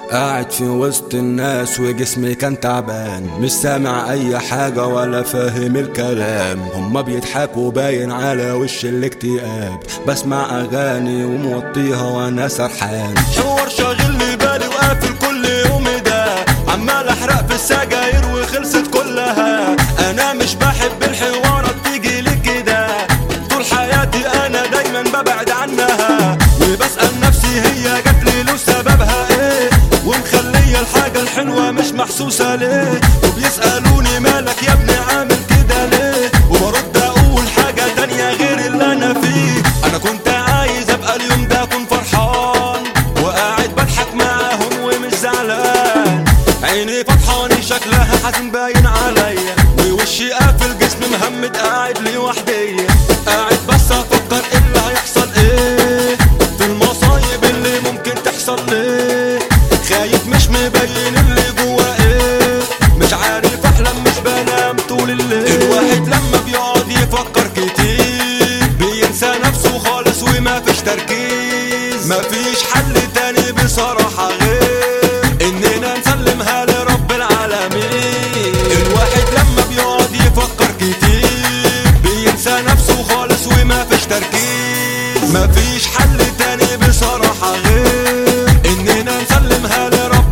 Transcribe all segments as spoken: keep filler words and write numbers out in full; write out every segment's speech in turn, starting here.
قاعد في وسط الناس وجسمي كان تعبان، مش سامع اي حاجة ولا فاهم الكلام. هما بيضحكوا باين على وش الاكتئاب، بسمع اغاني وموطيها وانا سرحان. حوار شاغل لي بالي وقافل كل يوم ده، عمال احرق في السجاير وخلصت كلها. انا مش بحب الحوارات تيجي لي كده، طول حياتي انا دايما ببعد عنها، وبسأل نفسي هي جات لي له سببها ايه، ومخلية الحاجة الحلوة مش محسوسة ليه. وبيسألوني مالك يا ابني عامل كده ليه، وبرد اقول حاجة تانية غير اللي انا فيه. انا كنت عايز ابقى اليوم ده اكون فرحان، وقاعد بضحك معاهم ومش زعلان. عيني فرحاني شكلها حزين باين عليا، ووشي قافل جسمي مهمد قاعد لوحدي. قاعد بس افكر ايه اللي هيحصل ايه في المصايب اللي ممكن تحصل ليه. خايف مش مبين اللي جوا ايه، مش عارف احلم مش بنام طول الليل. الواحد لما بيقعد يفكر كتير بينسى نفسه خالص وما فيش تركيز. مفيش حل تاني بصراحة غير اننا نسلمها لرب العالمين. الواحد لما بيقعد يفكر كتير بينسى نفسه خالص وما فيش تركيز. مفيش حل تاني بصراحة غير اننا نسلمها لرب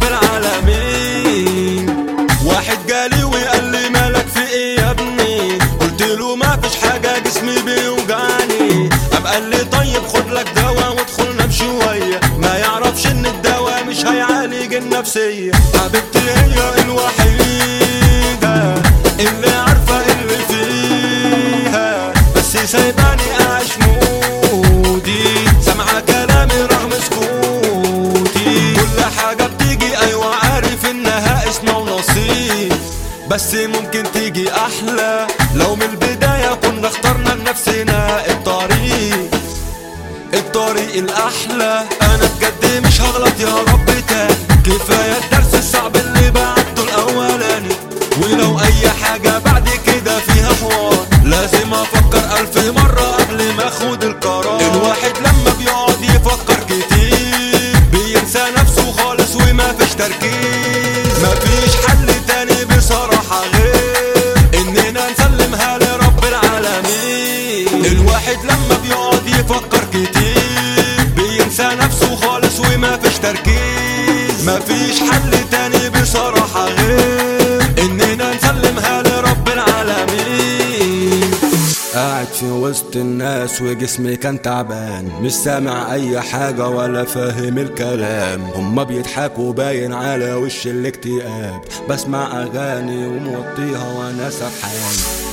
العالمين. واحد جالي وقال لي مالك في ايه يا ابني، قلت له ما فيش حاجة جسمي بيوجعني. قام قال لي طيب خد لك دواء وادخل نام شوية، ما يعرفش ان الدواء مش هيعالج النفسية. حبيبتي هي الوحيدة اللي عارفة اللي فيها، بس سايباني اعيش مودي، سامعة كلامي رغم سكوتي. كل حاجة بتيجي ايوه عارف انها اسمه ونصيب، بس ممكن تيجي احلى لو من البداية كنا اخترنا لنفسنا الطريق الطريق الاحلى. انا بجد مش هغلط يا رب تاني، كفاية الدرس الصعب اللي بعته الاولاني. ولو اي حاجة بعد كده فيها حوار لازم افكر الف مرة قبل ما اخد القرار. الواحد لما بيقعد يفكر كتير بينسى نفسه خالص وما فيش تركيز. مفيش حل تاني بصراحة غير اننا نسلمها لرب العالمين. الواحد لما بيقعد يفكر كتير بينسى نفسه خالص وما فيش تركيز. مفيش حل تاني بصراحة غير اننا نسلمها لرب العالمين. قاعد في وسط الناس وجسمي كان تعبان، مش سامع اي حاجة ولا فاهم الكلام. هما بيضحكوا باين على وش الاكتئاب، بسمع اغاني وموطيها وانا سرحان.